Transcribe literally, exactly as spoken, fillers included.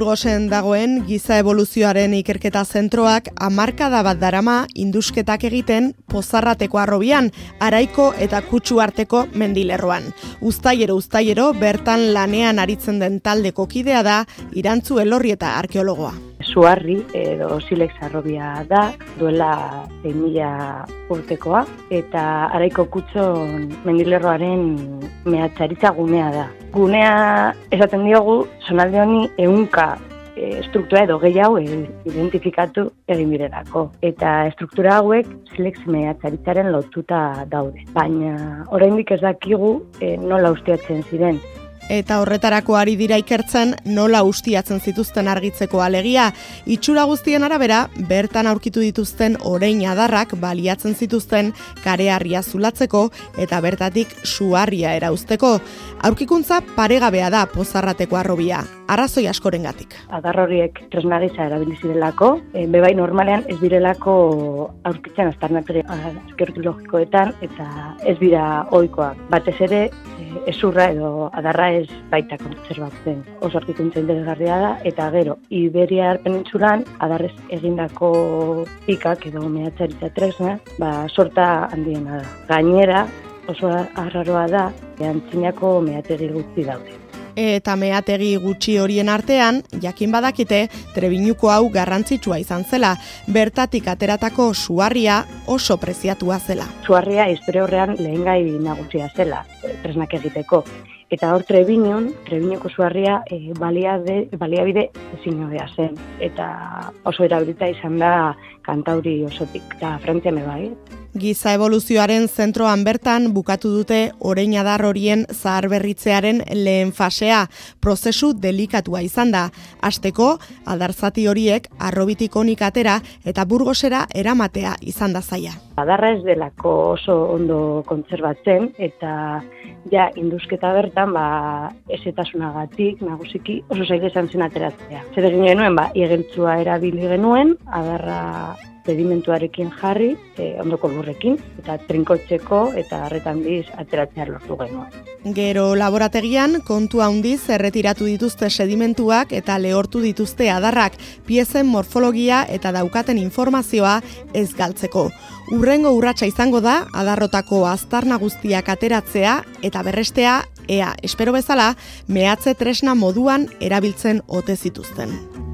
Burgosen dagoen giza evoluzioaren ikerketa zentroak hamarkada bat darama indusketak egiten Pozarrateko Harrobian, Araiko eta Kutxu arteko mendilerroan. Uztailero uztailero bertan lanean aritzen den taldeko kidea da Irantzu Elorrieta arkeologoa. Suarri edo Silex Harrobia da, duela sei mila urtekoa, eta Araiko Kutxon mendilerroaren mehatxaritza gunea da. Gunea esaten diogu, zonalde honi ehunka e, struktura edo gehiago e, identifikatu egin direlako. Eta struktura hauek Silex mehatxaritzaren lotuta daude. Baina oraindik ez dakigu e, nola ustiatzen ziren. Eta horretarako ari dira ikertzen nola ustiatzen zituzten argitzeko alegia. Itxura guztien arabera, bertan aurkitu dituzten orein adarrak baliatzen zituzten kareharria zulatzeko eta bertatik suharria erauzteko. Aurkikuntza paregabea da Pozarrateko Harrobia, arrazoi askorengatik. Adar horiek tresna gisa erabili zirelako, e, bebai normalean ez direlako aurkitzen aztarnategi arkeologikoetan eta ez dira ohikoak. Batez ere, ezurra edo adarra ez baita kontserbatzen. Oso aurkikuntza interesgarria da, eta gero, Iberiar penintsulan adarrez egindako pikak edo mehatxaritza tresna, ba, sorta handiena da. Gainera, oso arraroa da, antzinako mehategi gutxi daude. Eta mehategi gutxi horien artean, jakin badakite, Trebiñuko hau garrantzitsua izan zela, bertatik ateratako suharria oso preziatua zela. Suharria historia horrean lehengai nagusia zela, tresnak egiteko. Eta hor Trebiñon, Trebiñoko suharria e, baliade, baliabide ezin hobea zen. Eta oso erabilita izan da Kantauri osotik, eta Frantzia me bai. Giza evoluzioaren zentroan bertan bukatu dute orein adar horien zaharberritzearen lehen fasea, prozesu delikatua izan da. Hasteko, adarzati horiek Harrobitik onik atera eta Burgosera eramatea izan da zaila. Adarra ez delako oso ondo kontserbatzen eta ja indusketa bertan ba ezetasunagatik nagusiki oso zaila izan zen ateratzea. Zer egin genuen ba igeltsua erabili genuen, adarra sedimentuarekin jarri, e, ondoko lurrekin, eta trinkotzeko eta arretan biz ateratzea lortu genuen. Gero laborategian kontu handiz erretiratu dituzte sedimentuak eta lehortu dituzte adarrak, piezen morfologia eta daukaten informazioa ez galtzeko. Urrengo urratsa izango da adarrotako aztarna guztiak ateratzea eta berrestea, ea espero bezala, mehatze tresna moduan erabiltzen ote zituzten.